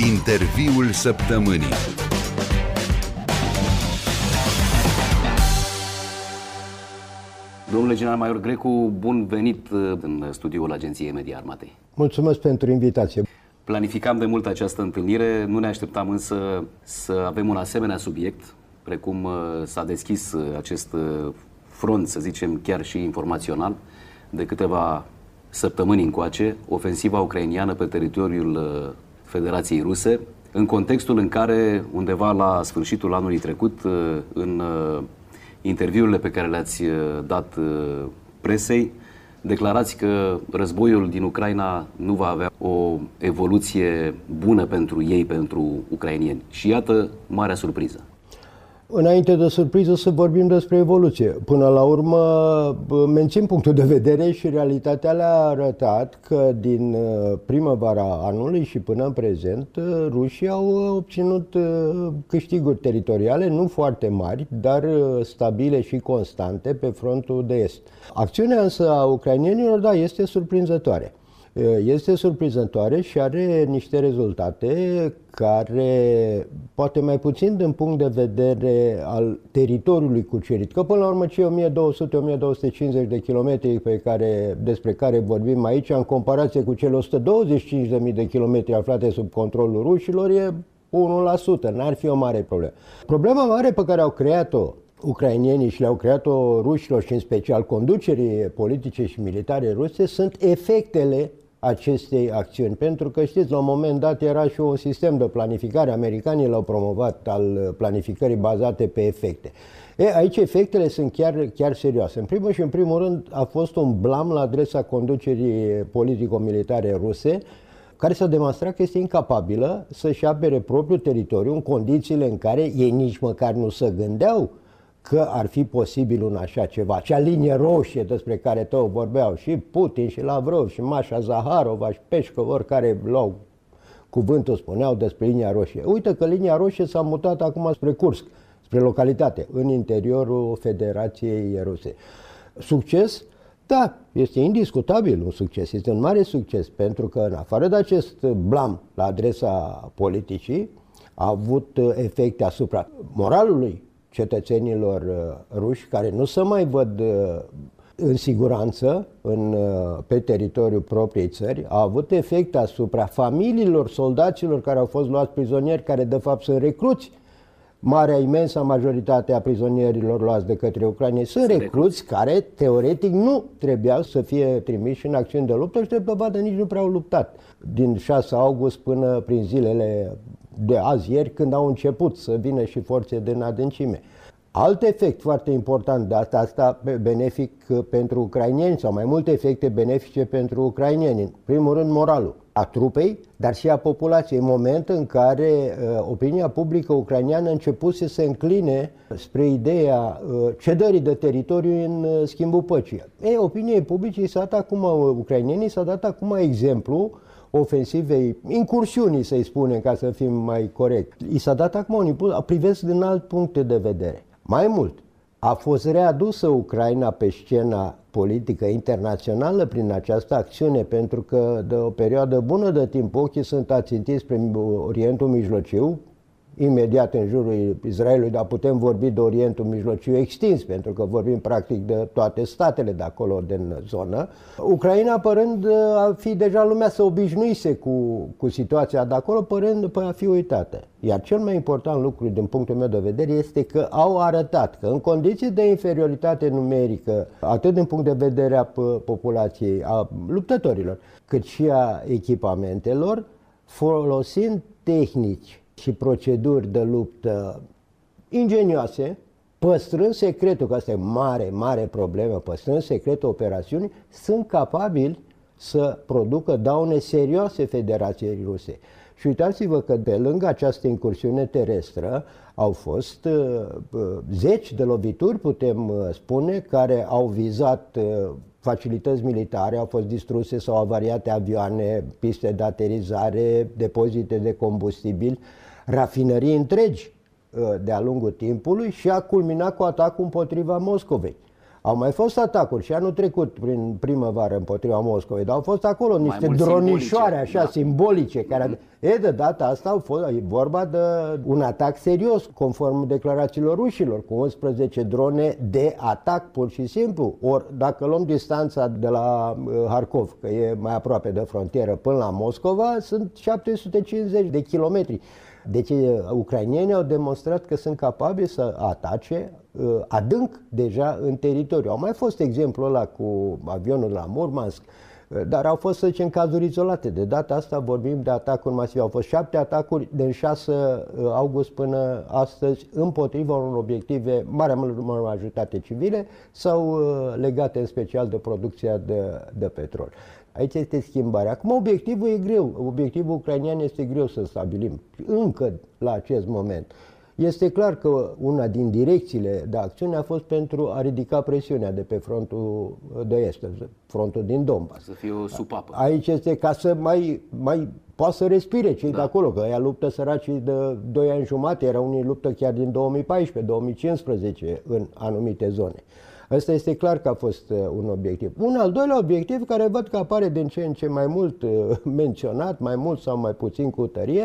Interviul săptămânii. Domnule general major Grecu, bun venit în studioul Agenției Media Armatei. Mulțumesc pentru invitație. Planificam de mult această întâlnire, nu ne așteptam însă să avem un asemenea subiect, precum s-a deschis acest front, să zicem, chiar și informațional, de câteva săptămâni încoace, ofensiva ucrainiană pe teritoriul Federației Ruse, în contextul în care, undeva la sfârșitul anului trecut, în interviurile pe care le-ați dat presei, declarați că războiul din Ucraina nu va avea o evoluție bună pentru ei, pentru ucrainieni. Și iată marea surpriză. Înainte de surpriză să vorbim despre evoluție. Până la urmă mențin punctul de vedere și realitatea le-a arătat că din primăvara anului și până în prezent rușii au obținut câștiguri teritoriale, nu foarte mari, dar stabile și constante pe frontul de est. Acțiunea însă a ucrainienilor, da, este surprinzătoare. Este surprinzătoare și are niște rezultate care, poate mai puțin din punct de vedere al teritoriului cucerit, că până la urmă cei 1200-1250 de kilometri despre care vorbim aici, în comparație cu cele 125.000 de kilometri aflate sub controlul rușilor, e 1%, n-ar fi o mare problemă. Problema mare pe care au creat-o ucrainienii și le-au creat-o rușilor și în special conducerii politice și militare ruse sunt efectele acestei acțiuni. Pentru că știți, la un moment dat era și un sistem de planificare, americanii l-au promovat, al planificării bazate pe efecte. Aici efectele sunt chiar serioase. În primul și în primul rând a fost un blam la adresa conducerii politico-militare ruse, care s-a demonstrat că este incapabilă să-și apere propriul teritoriu în condițiile în care ei nici măcar nu se gândeau că ar fi posibil un așa ceva. Acea linie roșie despre care tot vorbeau și Putin și Lavrov și Masha Zaharova și Peșcov, oricare luau cuvântul, spuneau despre linia roșie. Uite că linia roșie s-a mutat acum spre Kursk, spre localitate, în interiorul Federației Ruse. Succes? Da, este indiscutabil un succes, este un mare succes, pentru că în afară de acest blam la adresa politicii, a avut efecte asupra moralului cetățenilor ruși, care nu se mai văd în siguranță pe teritoriul propriei țări, a avut efecte asupra familiilor soldaților care au fost luați prizonieri, care de fapt sunt recruți. Marea, imensa majoritate a prizonierilor luați de către ucraineni sunt recruți care, teoretic, nu trebuiau să fie trimiși în acțiuni de luptă și, de dovadă, nici nu prea au luptat. Din 6 august până prin zilele de azi, ieri, când au început să vină și forțe din adâncime. Alt efect foarte important, de asta benefic pentru ucraineni, sau mai multe efecte benefice pentru ucraineni. În primul rând, moralul a trupei, dar și a populației, în moment în care opinia publică ucraineană a început să se încline spre ideea cedării de teritoriu în schimbul păcii. Opiniei publice ucrainenii s-a dat acum exemplu ofensivei, incursiunii, să-i spunem, ca să fim mai corect. I s-a dat acum un impuls, privesc din alt punct de vedere. Mai mult, a fost readusă Ucraina pe scena politică internațională prin această acțiune, pentru că de o perioadă bună de timp ochii sunt ațintiți spre Orientul Mijlociu, imediat în jurul Israelului, dar putem vorbi de Orientul Mijlociu extins, pentru că vorbim practic de toate statele de acolo, din zonă. Ucraina părând a fi deja lumea se obișnuise cu situația de acolo, părând a fi uitată. Iar cel mai important lucru din punctul meu de vedere este că au arătat că în condiții de inferioritate numerică, atât din punct de vedere a populației, a luptătorilor, cât și a echipamentelor, folosind tehnici și proceduri de luptă ingenioase, păstrând secretul, că asta e mare problemă, păstrând secretul operațiunii, sunt capabili să producă daune serioase Federației Ruse. Și uitați-vă că pe lângă această incursiune terestră au fost zeci de lovituri, putem spune, care au vizat facilități militare, au fost distruse sau avariate avioane, piste de aterizare, depozite de combustibil, rafinării întregi de-a lungul timpului și a culminat cu atacul împotriva Moscovei. Au mai fost atacuri și anul trecut prin primăvară împotriva Moscovei, dar au fost acolo niște dronișoare așa simbolice care de data asta au fost vorba de un atac serios, conform declarațiilor rușilor, cu 11 drone de atac pur și simplu. Ori dacă luăm distanța de la Harkov, că e mai aproape de frontieră, până la Moscova, sunt 750 de kilometri. Deci ucrainienii au demonstrat că sunt capabili să atace adânc deja în teritoriu. Au mai fost exemplul ăla cu avionul de la Murmansk, dar au fost, să zicem, cazuri izolate. De data asta vorbim de atacuri masive. Au fost 7 atacuri din 6 august până astăzi împotriva unor obiective, marea majoritate civile sau legate în special de producția de petrol. Aici este schimbarea. Acum obiectivul e greu. Obiectivul ucrainian este greu să stabilim încă la acest moment. Este clar că una din direcțiile de acțiune a fost pentru a ridica presiunea de pe frontul de est, frontul din Donbass. Să fie o supapă. Aici este ca să mai poată să respire cei de acolo, că ea luptă săracii de 2 ani jumate, era unii luptă chiar din 2014-2015 în anumite zone. Ăsta este clar că a fost un obiectiv. Un al doilea obiectiv, care văd că apare din ce în ce mai mult menționat, mai mult sau mai puțin cu tărie,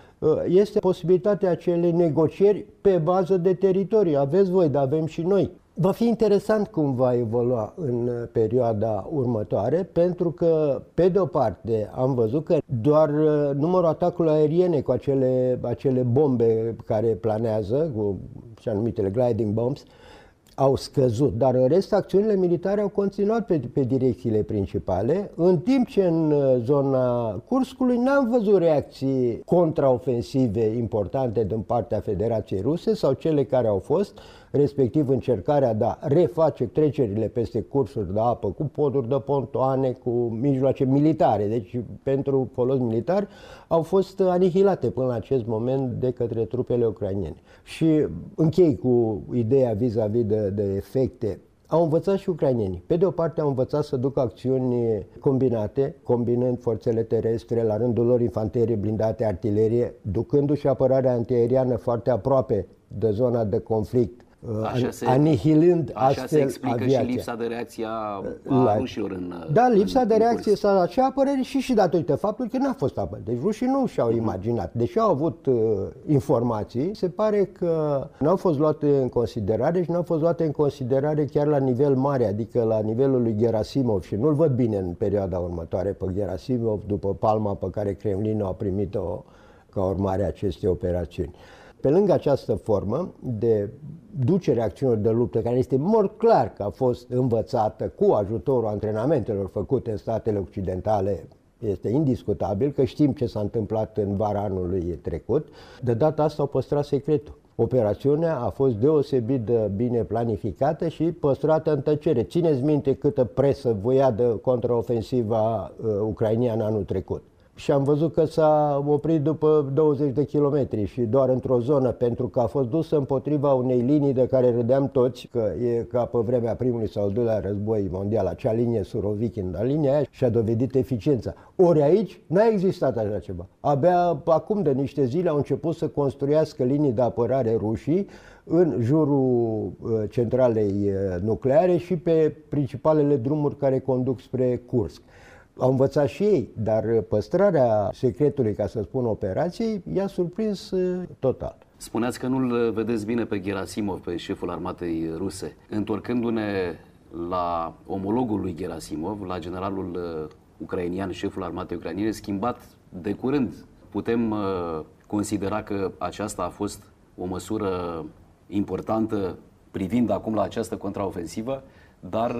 este posibilitatea acelei negocieri pe bază de teritorii. Aveți voi, dar avem și noi. Va fi interesant cum va evolua în perioada următoare, pentru că, pe de o parte, am văzut că doar numărul atacurilor aeriene cu acele bombe care planează, cu așa numitele gliding bombs, au scăzut, dar în rest acțiunile militare au continuat pe direcțiile principale, în timp ce în zona Kurskului n-am văzut reacții contraofensive importante din partea Federației Ruse sau cele care au fost, respectiv încercarea de a reface trecerile peste cursuri de apă cu poduri de pontoane, cu mijloace militare, deci pentru folos militar, au fost anihilate până la acest moment de către trupele ucrainene. Și închei cu ideea vis-a-vis de efecte. Au învățat și ucrainenii. Pe de o parte au învățat să ducă acțiuni combinate, combinând forțele terestre, la rândul lor infanterie, blindate, artilerie, ducându-și apărarea antiaeriană foarte aproape de zona de conflict, anihilând astfel se explică aviația. Și lipsa de reacție a rușilor în lipsa de reacție s-a dat și apărere și datorită faptului că n-a fost apărere. Deci rușii nu și-au imaginat. Deși au avut informații, se pare că n-au fost luate în considerare și n-au fost luate în considerare chiar la nivel mare, adică la nivelul lui Gerasimov, și nu-l văd bine în perioada următoare pe Gerasimov, după palma pe care Kremlinul a primit-o ca urmare a acestei operațiuni. Pe lângă această formă de ducere a acțiunilor de luptă, care este mult clar că a fost învățată cu ajutorul antrenamentelor făcute în statele occidentale, este indiscutabil că știm ce s-a întâmplat în vara anului trecut, de data asta au păstrat secretul. Operațiunea a fost deosebit de bine planificată și păstrată în tăcere. Țineți minte câtă presă voia de contraofensiva ucrainiană anul trecut. Și am văzut că s-a oprit după 20 de kilometri și doar într-o zonă, pentru că a fost dusă împotriva unei linii de care râdeam toți, că e ca pe vremea primului sau al doilea război mondial, acea linie Surovikin, dar linia aia și-a dovedit eficiența. Ori aici n-a existat așa ceva. Abia acum de niște zile au început să construiască linii de apărare rușii în jurul centralei nucleare și pe principalele drumuri care conduc spre Kursk. Au învățat și ei, dar păstrarea secretului, ca să spun, operației, i-a surprins total. Spuneați că nu-l vedeți bine pe Gerasimov, pe șeful armatei ruse. Întorcându-ne la omologul lui Gerasimov, la generalul ucrainian, șeful armatei ucrainene, schimbat de curând, putem considera că aceasta a fost o măsură importantă privind acum la această contraofensivă, dar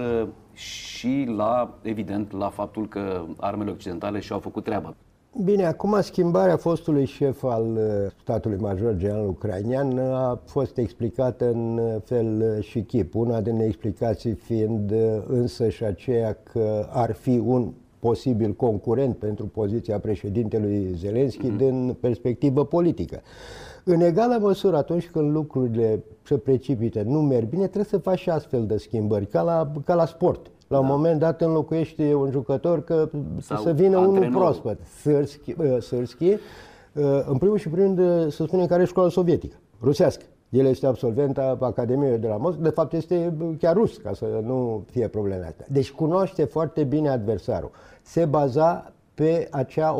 și evident, la faptul că armele occidentale și-au făcut treaba. Bine, acum schimbarea fostului șef al statului major general ucrainian a fost explicată în fel și chip. Una din explicații fiind însă și aceea că ar fi un posibil concurent pentru poziția președintelui Zelensky din perspectivă politică. În egală măsură, atunci când lucrurile se precipită, nu merg bine, trebuie să faci și astfel de schimbări, ca la sport. La un moment dat înlocuiești un jucător să vină unul proaspăt. Sârski, în primul și primul rând, să spunem, care e școala sovietică, rusească. El este absolvent a Academiei de la Moscova, de fapt este chiar rus, ca să nu fie probleme astea. Deci cunoaște foarte bine adversarul. Se baza pe acea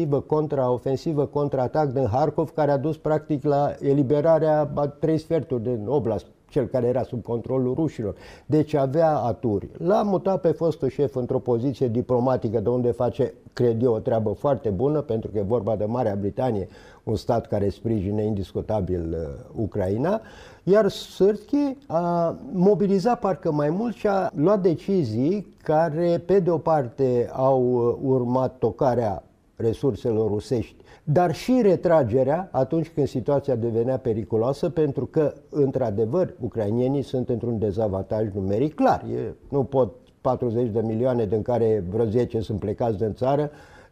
ofensivă, contraatac din Harkov, care a dus practic la eliberarea a 3/4 din oblast, cel care era sub controlul rușilor. Deci avea aturi. L-a mutat pe fostul șef într-o poziție diplomatică de unde face, cred eu, o treabă foarte bună, pentru că e vorba de Marea Britanie, un stat care sprijină indiscutabil Ucraina, iar Sârski a mobilizat parcă mai mult și a luat decizii care, pe de o parte, au urmat tocarea resurselor rusești, dar și retragerea atunci când situația devenea periculoasă, pentru că, într-adevăr, ucrainienii sunt într-un dezavantaj numeric clar. Nu pot 40 de milioane, din care vreo 10 sunt plecați din țară,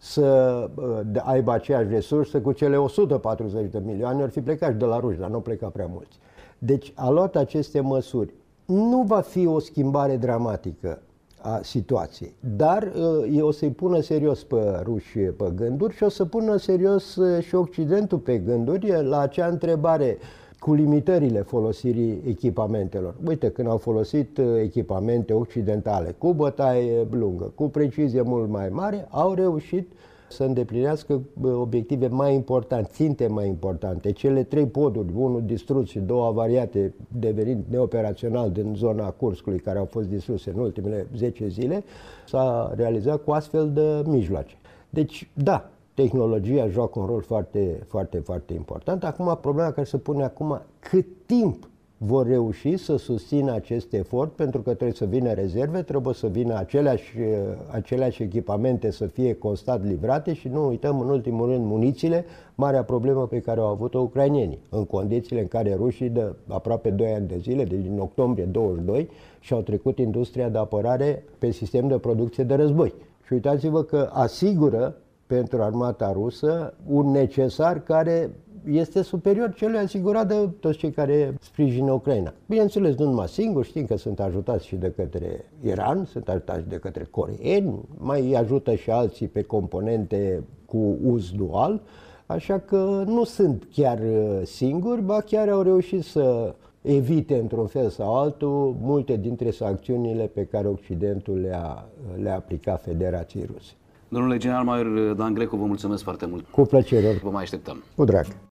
să aibă aceeași resursă cu cele 140 de milioane, ar fi plecat și de la ruși, dar nu pleca prea mulți. Deci a luat aceste măsuri. Nu va fi o schimbare dramatică a situației, dar o să-i pună serios pe ruși pe gânduri și o să pună serios și Occidentul pe gânduri la acea întrebare cu limitările folosirii echipamentelor. Uite, când au folosit echipamente occidentale cu bătaie lungă, cu precizie mult mai mare, au reușit să îndeplinească obiective mai importante, ținte mai importante. Cele 3 poduri, unul distrus și 2 avariate, devenind neoperațional din zona Kurskului, care au fost distruse în ultimele 10 zile, s-a realizat cu astfel de mijloace. Deci, da, tehnologia joacă un rol foarte, foarte, foarte important. Acum, problema care se pune acum, cât timp vor reuși să susțină acest efort, pentru că trebuie să vină rezerve, trebuie să vină aceleași echipamente să fie constant livrate și nu uităm în ultimul rând munițiile, marea problemă pe care au avut-o ucrainienii, în condițiile în care rușii de aproape 2 ani de zile, deci din octombrie 22, și-au trecut industria de apărare pe sistem de producție de război. Și uitați-vă că asigură pentru armata rusă un necesar care este superior celui asigurat de toți cei care sprijină Ucraina. Bineînțeles, nu numai singuri, știm că sunt ajutați și de către Iran, sunt ajutați și de către coreeni, mai ajută și alții pe componente cu uz dual, așa că nu sunt chiar singuri, ba chiar au reușit să evite într-un fel sau altul multe dintre sancțiunile pe care Occidentul le-a aplicat Federației Ruse. Domnule general major Dan Grecu, vă mulțumesc foarte mult. Cu plăcere. Vă mai așteptăm. Cu drag.